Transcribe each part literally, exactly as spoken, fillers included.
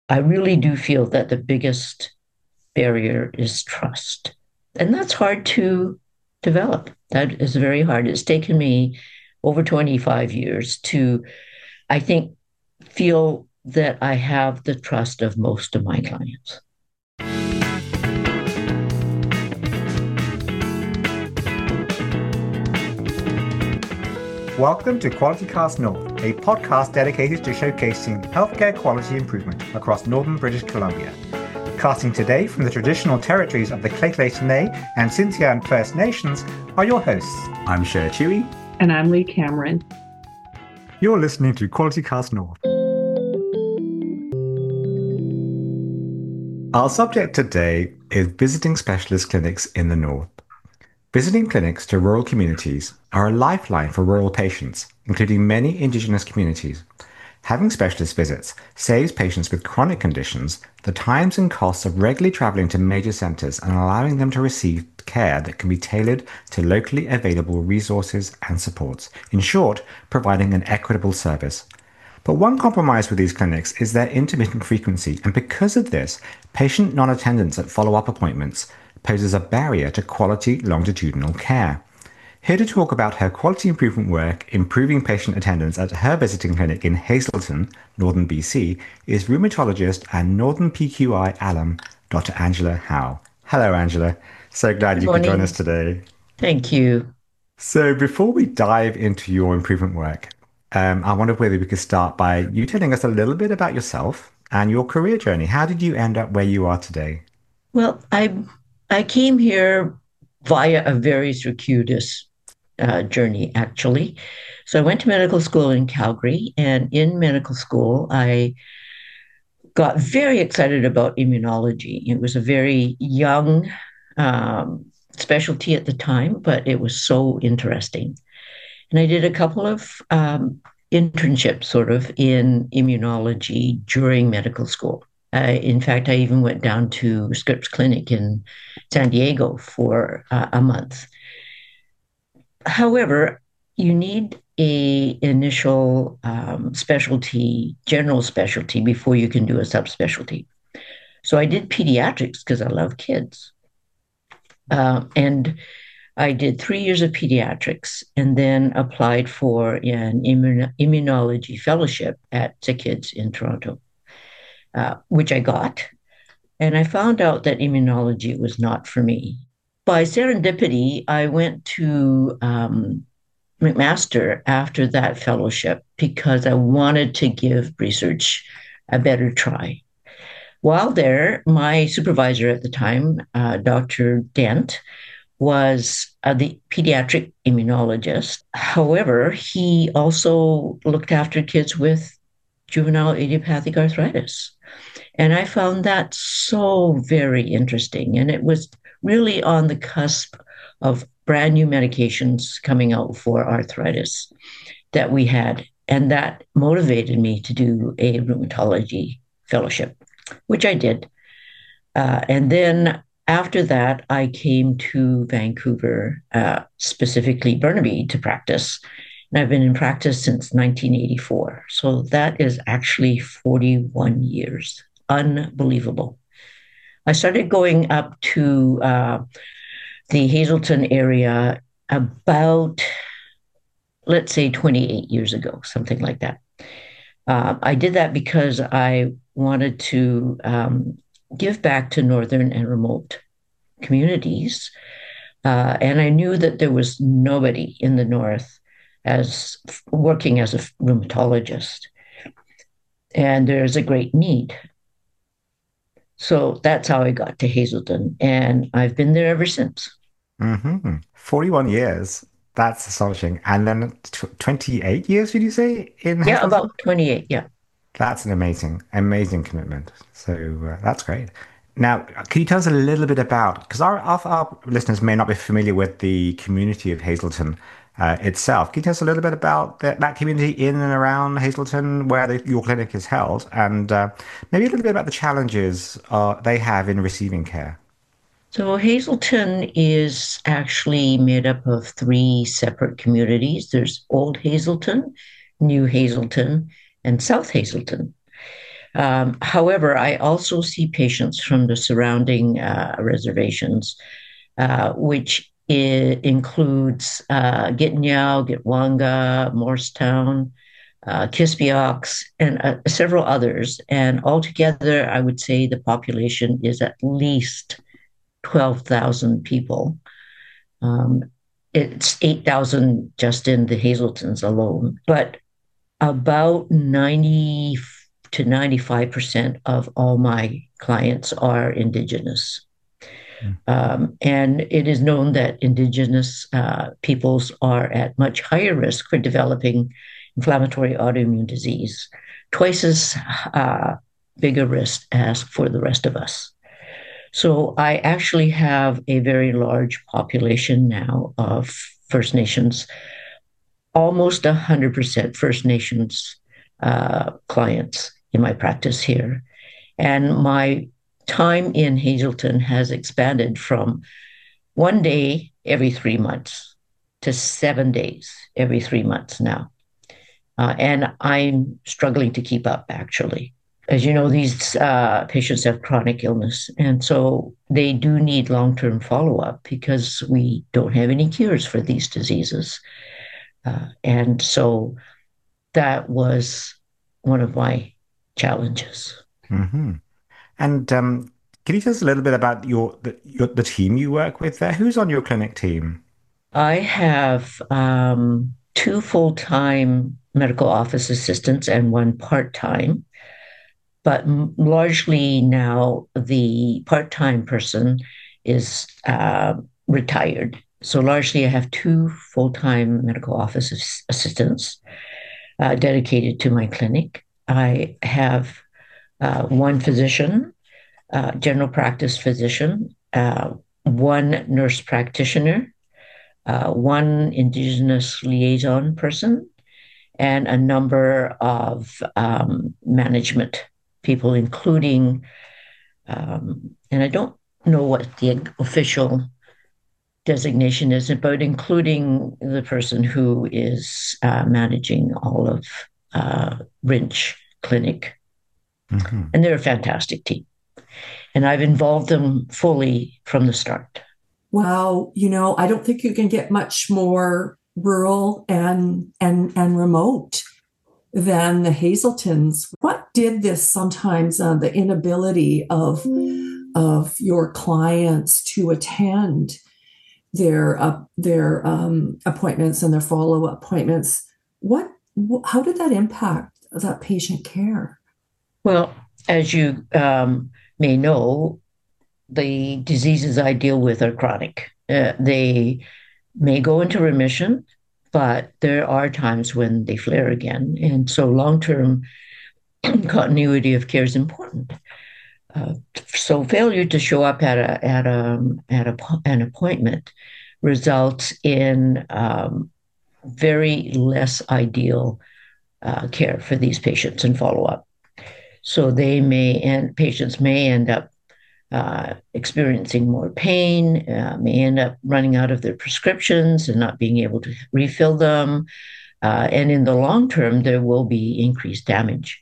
I really do feel that the biggest barrier is trust. And that's hard to develop. That is very hard. It's taken me over twenty-five years to, I think, feel that I have the trust of most of my clients. Welcome to Quality Cast North, a podcast dedicated to showcasing healthcare quality improvement across northern British Columbia. Casting today from the traditional territories of the Lheidli T'enneh and Sintian First Nations are your hosts. I'm Cher Chewy. And I'm Lee Cameron. You're listening to Quality Cast North. Our subject today is visiting specialist clinics in the north. Visiting clinics to rural communities are a lifeline for rural patients, including many Indigenous communities. Having specialist visits saves patients with chronic conditions the times and costs of regularly travelling to major centres and allowing them to receive care that can be tailored to locally available resources and supports. In short, providing an equitable service. But one compromise with these clinics is their intermittent frequency, and because of this, patient non-attendance at follow-up appointments poses a barrier to quality longitudinal care. Here to talk about her quality improvement work improving patient attendance at her visiting clinic in Hazelton, Northern B C, is rheumatologist and Northern P Q I alum, Doctor Angela Howe. Hello, Angela. So glad Good you could morning. join us today. Thank you. So before we dive into your improvement work, um, I wonder whether we could start by you telling us a little bit about yourself and your career journey. How did you end up where you are today? Well, I I came here via a very circuitous uh, journey, actually. So I went to medical school in Calgary, and in medical school, I got very excited about immunology. It was a very young um, specialty at the time, but it was so interesting. And I did a couple of um, internships, sort of, in immunology during medical school. I, in fact, I even went down to Scripps Clinic in San Diego for uh, a month. However, you need a initial um, specialty, general specialty, before you can do a subspecialty. So I did pediatrics because I love kids, uh, and I did three years of pediatrics, and then applied for an immun- immunology fellowship at SickKids in Toronto, uh, which I got. And I found out that immunology was not for me. By serendipity, I went to um, McMaster after that fellowship because I wanted to give research a better try. While there, my supervisor at the time, uh, Doctor Dent, was uh, the pediatric immunologist. However, he also looked after kids with juvenile idiopathic arthritis. And I found that so very interesting. And it was really on the cusp of brand new medications coming out for arthritis that we had. And that motivated me to do a rheumatology fellowship, which I did. Uh, and then after that, I came to Vancouver, uh, specifically Burnaby, to practice. And I've been in practice since nineteen eighty-four. So that is actually forty-one years. Unbelievable. I started going up to uh, the Hazelton area about, let's say, twenty-eight years ago, something like that. Uh, I did that because I wanted to um, give back to northern and remote communities. Uh, and I knew that there was nobody in the north as working as a rheumatologist. And there's a great need. So that's how I got to Hazelton. And I've been there ever since. Mm-hmm. forty-one years. That's astonishing. And then tw- twenty-eight years, did you say, in Yeah, Hazelton? about twenty-eight. Yeah. That's an amazing, amazing commitment. So uh, that's great. Now, can you tell us a little bit about, because our, our, our listeners may not be familiar with the community of Hazelton uh, itself. Can you tell us a little bit about that, that community in and around Hazelton where the, your clinic is held, and uh, maybe a little bit about the challenges uh, they have in receiving care? So Hazelton is actually made up of three separate communities. There's Old Hazelton, New Hazelton, and South Hazelton. Um, however, I also see patients from the surrounding uh, reservations, uh, which i- includes uh, Gitnyao, Gitwanga, Morristown, uh, Kispiox, and uh, several others. And altogether, I would say the population is at least twelve thousand people. Um, it's eight thousand just in the Hazeltons alone. But about ninety to ninety-five percent of all my clients are Indigenous. Mm. Um, and it is known that Indigenous uh, peoples are at much higher risk for developing inflammatory autoimmune disease, twice as uh, big a risk as for the rest of us. So I actually have a very large population now of First Nations, almost one hundred percent First Nations uh, clients in my practice here. And my time in Hazelton has expanded from one day every three months to seven days every three months now. Uh, and I'm struggling to keep up, actually. As you know, these uh, patients have chronic illness, and so they do need long term follow up because we don't have any cures for these diseases. Uh, and so that was one of my challenges. Mm-hmm. And um, can you tell us a little bit about your the, your the team you work with there? Who's on your clinic team? I have um, two full time medical office assistants and one part time, but largely now the part time person is uh, retired. So largely, I have two full time medical office assistants uh, dedicated to my clinic. I have uh, one physician, uh, general practice physician, uh, one nurse practitioner, uh, one Indigenous liaison person, and a number of um, management people, including, um, and I don't know what the official designation is, but including the person who is uh, managing all of uh, Rinch Clinic. Mm-hmm. And they're a fantastic team. And I've involved them fully from the start. Wow, you know, I don't think you can get much more rural and and and remote than the Hazeltons. What did this sometimes uh, the inability of of your clients to attend their uh, their um, appointments and their follow up appointments? What how did that impact that patient care? Well, as you um, may know, the diseases I deal with are chronic. Uh, they may go into remission, but there are times when they flare again. And so long term continuity of care is important. Uh, so failure to show up at a at a at a, an appointment results in um, very less ideal uh, care for these patients and follow up. So they may and patients may end up uh, experiencing more pain, uh, may end up running out of their prescriptions and not being able to refill them. Uh, and in the long term, there will be increased damage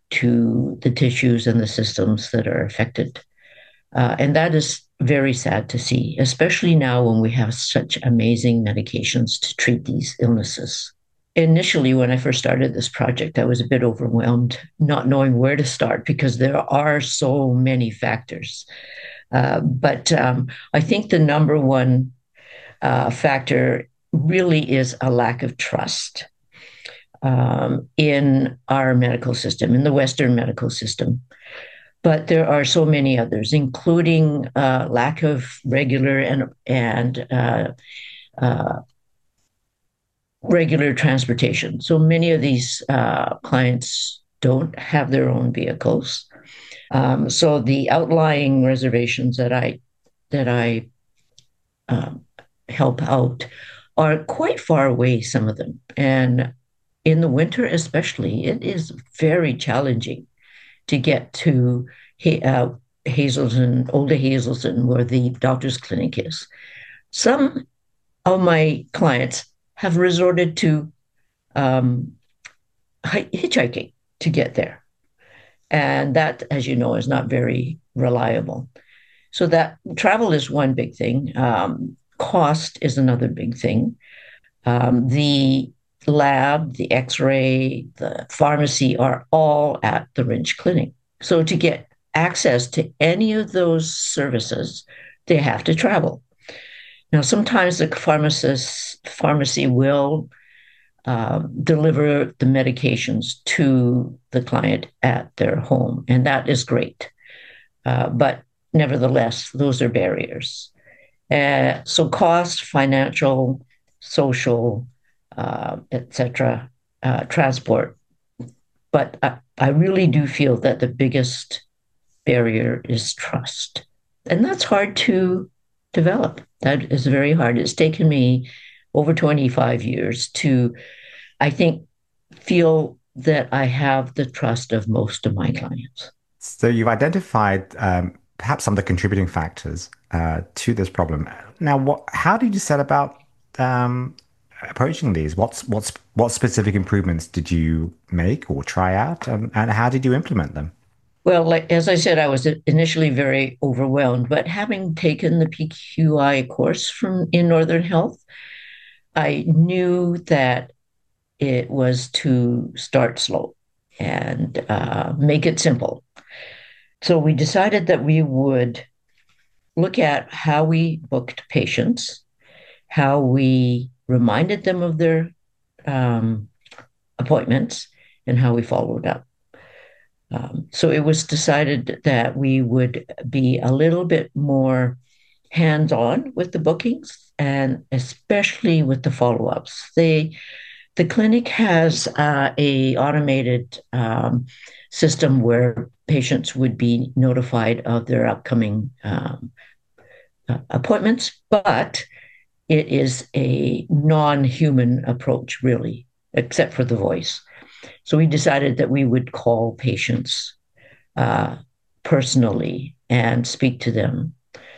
to the tissues and the systems that are affected. Uh, and that is very sad to see, especially now when we have such amazing medications to treat these illnesses. Initially, when I first started this project, I was a bit overwhelmed, not knowing where to start because there are so many factors. Uh, but um, I think the number one uh, factor really is a lack of trust um, in our medical system, in the Western medical system. But there are so many others, including uh, lack of regular and and uh, uh, regular transportation. So many of these uh, clients don't have their own vehicles. Um, so the outlying reservations that I that I um, help out are quite far away, some of them, and in the winter especially, it is very challenging to get to uh, Hazelton, Old Hazelton, where the doctor's clinic is. Some of my clients have resorted to um, hitchhiking to get there. And that, as you know, is not very reliable. So that travel is one big thing. Um, cost is another big thing. Um, the lab, the x-ray, the pharmacy are all at the Rinch Clinic. So to get access to any of those services, they have to travel. Now, sometimes the pharmacist pharmacy will uh, deliver the medications to the client at their home, and that is great. Uh, but nevertheless, those are barriers. Uh, so cost, financial, social, uh, et cetera, uh, transport. But I, I really do feel that the biggest barrier is trust. And that's hard to develop. That is very hard. It's taken me over twenty-five years to, I think, feel that I have the trust of most of my clients. So you've identified um, perhaps some of the contributing factors uh, to this problem. Now, what? How did you set about um, approaching these? What's what's what specific improvements did you make or try out, and, and how did you implement them? Well, like, as I said, I was initially very overwhelmed, but having taken the P Q I course from in Northern Health, I knew that it was to start slow and uh, make it simple. So we decided that we would look at how we booked patients, how we reminded them of their um, appointments, and how we followed up. Um, so it was decided that we would be a little bit more hands-on with the bookings and especially with the follow-ups. They, the clinic has uh, a automated um, system where patients would be notified of their upcoming um, uh, appointments, but it is a non-human approach, really, except for the voice. So we decided that we would call patients uh, personally and speak to them.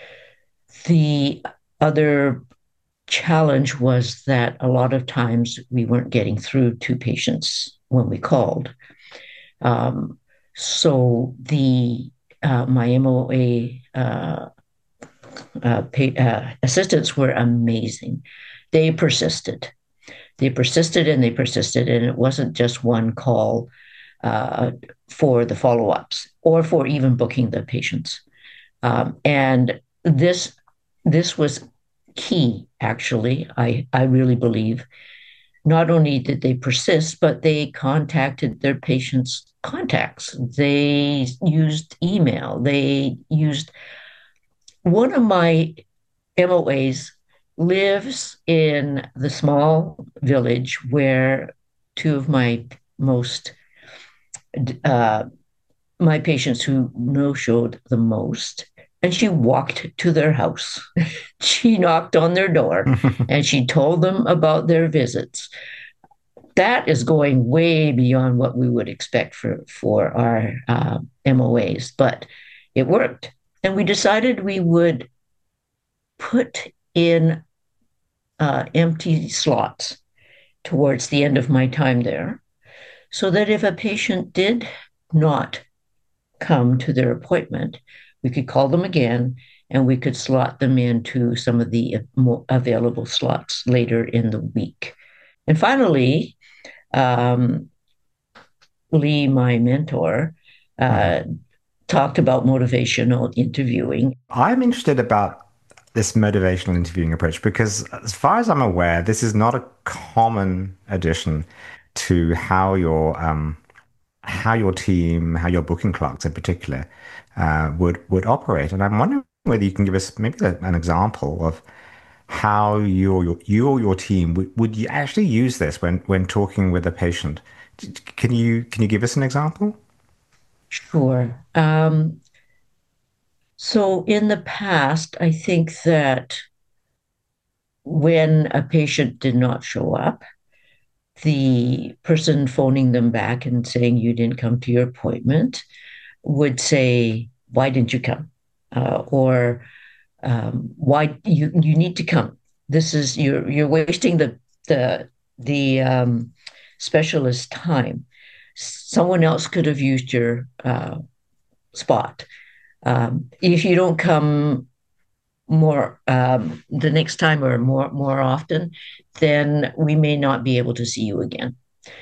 The other challenge was that a lot of times we weren't getting through to patients when we called. Um, so the uh, my M O A uh, uh, pay, uh, assistants were amazing. They persisted. They persisted and they persisted, and it wasn't just one call uh, for the follow-ups or for even booking the patients. Um, and this this was key, actually. I I really believe. Not only did they persist, but they contacted their patients' contacts. They used email. They used one of my M O As lives in the small village where two of my most uh, my patients who no-showed the most, and she walked to their house. She knocked on their door and she told them about their visits. That is going way beyond what we would expect for, for our uh, M O As, but it worked. And we decided we would put in uh, empty slots towards the end of my time there, so that if a patient did not come to their appointment, we could call them again and we could slot them into some of the available slots later in the week. And finally, um, Lee, my mentor, uh, mm-hmm. talked about motivational interviewing. I'm interested about this motivational interviewing approach because, as far as I'm aware, this is not a common addition to how your um, how your team, how your booking clerks in particular, uh, would would operate. And I'm wondering whether you can give us maybe an example of how you or your, you or your team would, would you actually use this when when talking with a patient. Can you can you give us an example? Sure. Um, so in the past, I think that when a patient did not show up, the person phoning them back and saying you didn't come to your appointment would say, "Why didn't you come?" Uh, or um, "Why you you need to come? This is you're you're wasting the the the um, specialist time." someone else could have used your uh, spot. Um, if you don't come more um, the next time or more more often, then we may not be able to see you again.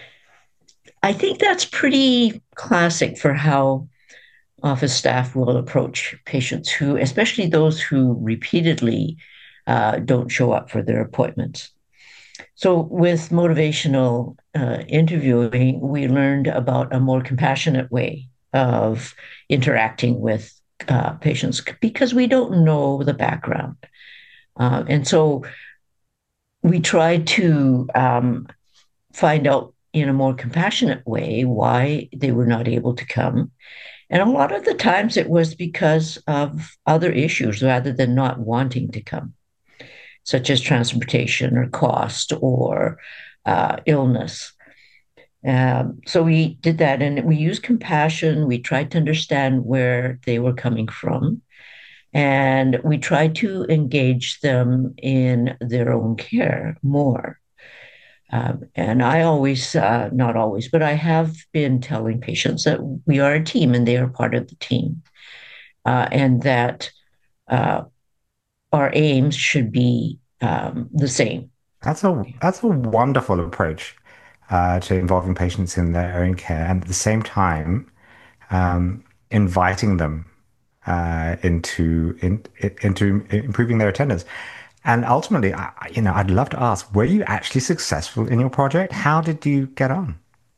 I think that's pretty classic for how office staff will approach patients who, especially those who repeatedly uh, don't show up for their appointments. So, with motivational uh, interviewing, we learned about a more compassionate way of interacting with uh, patients because we don't know the background. Uh, and so we tried to um, find out in a more compassionate way why they were not able to come. And a lot of the times it was because of other issues rather than not wanting to come, such as transportation or cost or uh, illness. Um, so we did that and we used compassion. We tried to understand where they were coming from. And we tried to engage them in their own care more. Um, and I always, uh, not always, but I have been telling patients that we are a team and they are part of the team. Uh, and that uh, our aims should be um, the same. That's a that's a wonderful approach uh, to involving patients in their own care, and at the same time, um, inviting them uh, into in, into improving their attendance. And ultimately, I, you know, I'd love to ask: were you actually successful in your project? How did you get on?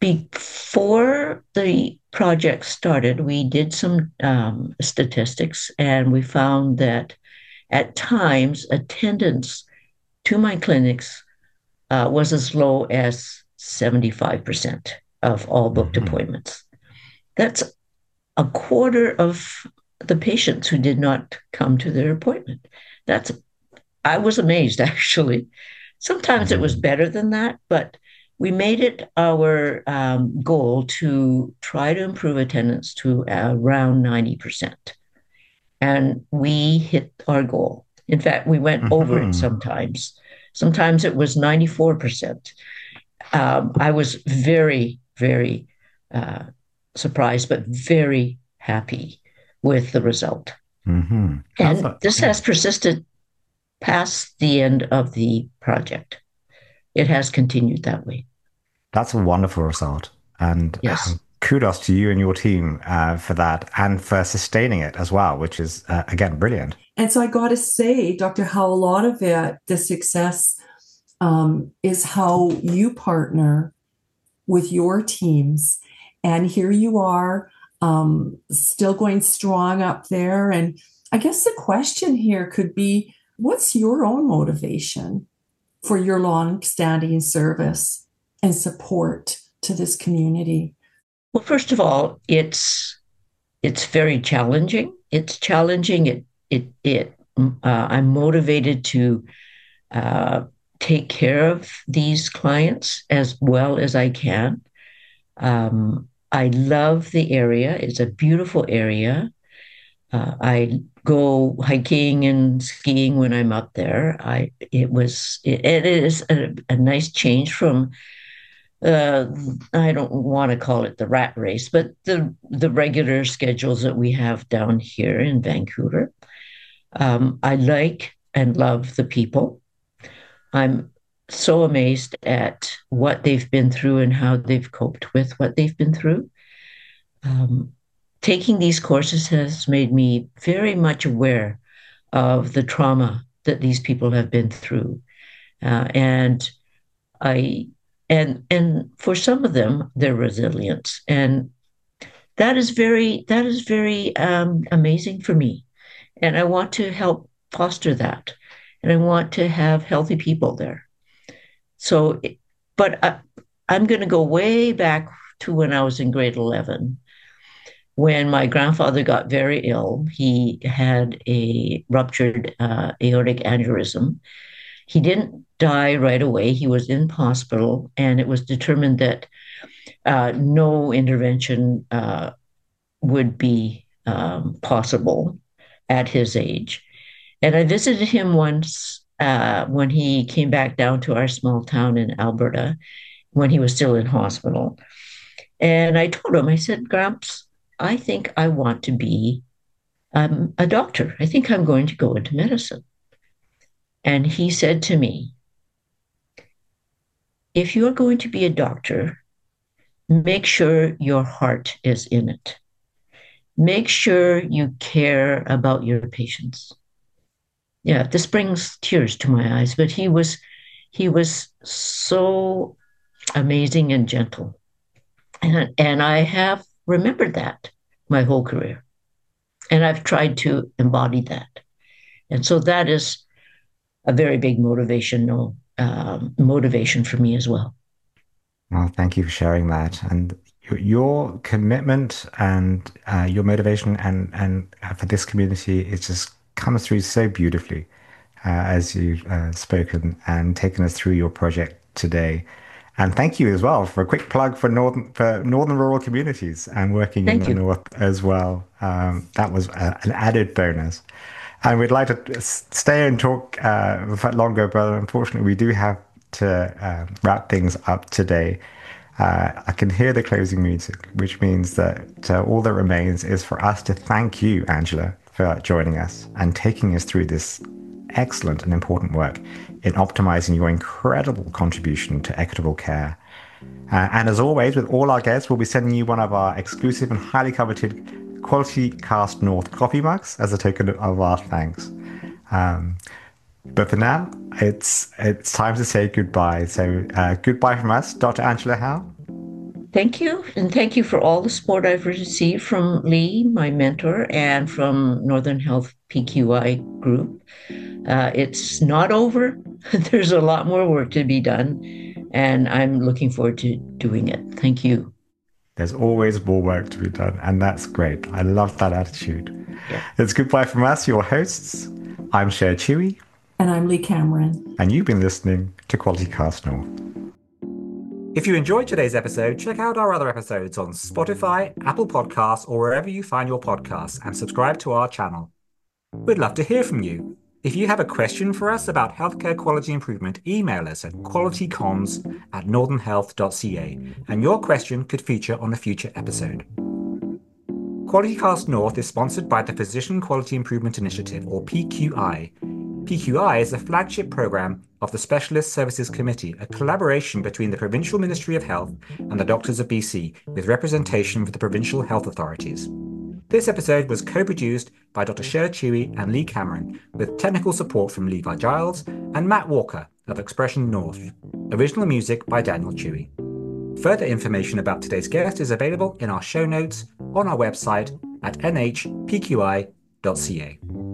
Before the project started, we did some um, statistics, and we found that at times attendance to my clinics uh, was as low as seventy-five percent of all booked Mm-hmm. appointments. That's a quarter of the patients who did not come to their appointment. That's, I was amazed actually. Sometimes it was Mm-hmm. better than that, but we made it our um, goal to try to improve attendance to around ninety percent. And we hit our goal. In fact, we went over it Mm-hmm. sometimes. Sometimes it was ninety-four percent. Um, I was very, very uh, surprised, but very happy with the result. Mm-hmm. That's And a, this yeah. has persisted past the end of the project. It has continued that way. That's a wonderful result. And Yes. um, kudos to you and your team uh, for that and for sustaining it as well, which is, uh, again, brilliant. And so I got to say, Doctor Howe, a lot of it, the success um, is how you partner with your teams. And here you are, um, still going strong up there. And I guess the question here could be, what's your own motivation for your long-standing service and support to this community? Well, first of all, it's it's very challenging. It's challenging. It it it. Uh, I'm motivated to uh, take care of these clients as well as I can. Um, I love the area. It's a beautiful area. Uh, I go hiking and skiing when I'm up there. I it was it, it is a, a nice change from uh, I don't want to call it the rat race, but the the regular schedules that we have down here in Vancouver. Um, I like and love the people. I'm so amazed at what they've been through and how they've coped with what they've been through. Um, Taking these courses has made me very much aware of the trauma that these people have been through, uh, and I and and for some of them, their resilience, and that is very that is very um, amazing for me, and I want to help foster that, and I want to have healthy people there. So, but I, I'm going to go way back to when I was in grade eleven when my grandfather got very ill. He had a ruptured uh, aortic aneurysm. He didn't die right away. He was in hospital, and it was determined that uh, no intervention uh, would be um, possible at his age. And I visited him once uh, when he came back down to our small town in Alberta when he was still in hospital. And I told him, I said, Gramps, I think I want to be um, a doctor. I think I'm going to go into medicine. And he said to me, if you're going to be a doctor, make sure your heart is in it. Make sure you care about your patients. Yeah, this brings tears to my eyes, but he was he was so amazing and gentle. And, and I have remembered that my whole career. And I've tried to embody that. And so that is a very big motivational um, motivation for me as well. Well, thank you for sharing that. And your, your commitment and uh, your motivation and, and uh, for this community, it just comes through so beautifully uh, as you've uh, spoken and taken us through your project today. And thank you as well for a quick plug for Northern for Northern rural communities and working in Thank the you. North as well. Um, that was a, an added bonus. And we'd like to stay and talk uh, for longer, but unfortunately, we do have to uh, wrap things up today. Uh, I can hear the closing music, which means that uh, all that remains is for us to thank you, Angela, for joining us and taking us through this excellent and important work in optimizing your incredible contribution to equitable care. Uh, and as always, with all our guests, we'll be sending you one of our exclusive and highly coveted Quality Cast North coffee mugs as a token of our thanks. Um, but for now, it's it's time to say goodbye. So uh, goodbye from us, Doctor Angela Howe. Thank you. And thank you for all the support I've received from Lee, my mentor, and from Northern Health P Q I group. Uh, it's not over. There's a lot more work to be done, and I'm looking forward to doing it. Thank you. There's always more work to be done, and that's great. I love that attitude. Yeah. It's goodbye from us, your hosts. I'm Cher Chewy. And I'm Lee Cameron. And you've been listening to Quality Cast North. If you enjoyed today's episode, check out our other episodes on Spotify, Apple Podcasts, or wherever you find your podcasts, and subscribe to our channel. We'd love to hear from you. If you have a question for us about healthcare quality improvement, email us at qualitycomms at northernhealth dot c a, and your question could feature on a future episode. Quality Cast North is sponsored by the Physician Quality Improvement Initiative, or P Q I. P Q I is a flagship program of the Specialist Services Committee, a collaboration between the Provincial Ministry of Health and the Doctors of B C, with representation for the provincial health authorities. This episode was co-produced by Doctor Cher Chewy and Lee Cameron, with technical support from Levi Giles and Matt Walker of Expression North. Original music by Daniel Chewy. Further information about today's guest is available in our show notes on our website at n h p q i dot c a.